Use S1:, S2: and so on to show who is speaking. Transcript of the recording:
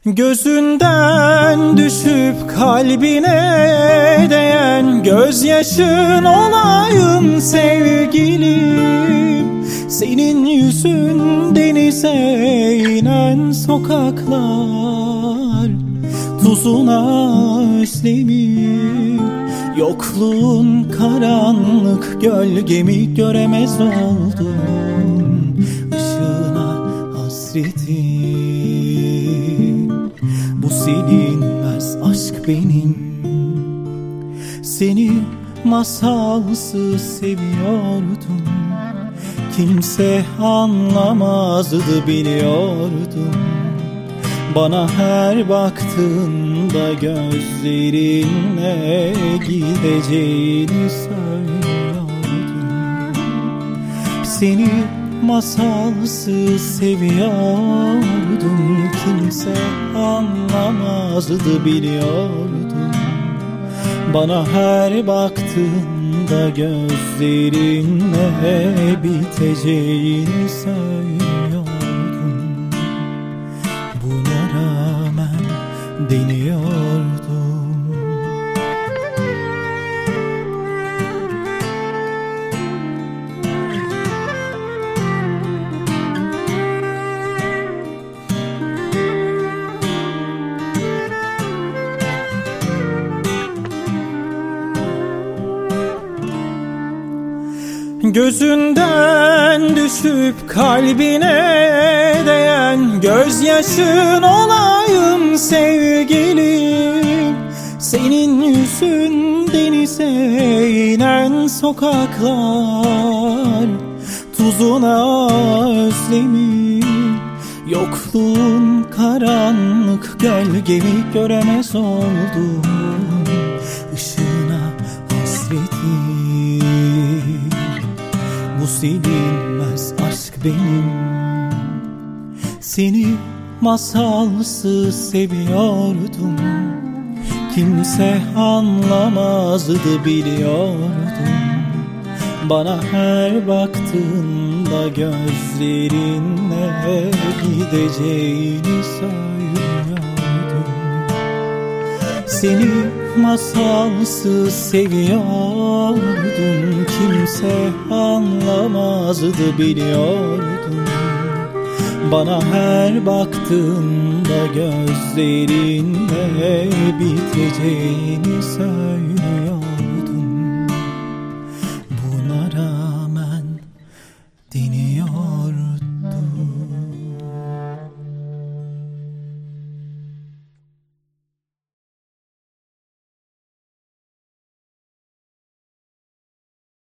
S1: Gözünden düşüp kalbine değen gözyaşın olayım sevgilim. Senin yüzün denize inen sokaklar, tuzuna özlemim. Yokluğun karanlık gölgemi göremez oldum. Işığına hasretim, bu silinmez aşk benim. Seni masalsız seviyordum, kimse anlamazdı biliyordum. Bana her baktığında gözlerinle gideceğini söylüyordum. Seni masalsız seviyordum, kimse anlamazdı biliyordum. Bana her baktığında gözlerinle biteceğini söylüyordum. Buna rağmen deniyordum. Gözünden düşüp kalbine değen gözyaşın olayım sevgilim. Senin yüzün denize inen sokaklar, tuzuna özlemim. Yokluğun karanlık gölgemi göremez oldum. Işığına hasretim, bu silinmez aşk benim. Seni masalsız seviyordum, kimse anlamazdı biliyordum. Bana her baktığında gözlerinle gideceğini söylüyordum. Seni masalsız seviyordum, kimse anlamazdı biliyordum. Bana her baktığında gözlerinle biteceğini söylüyordum.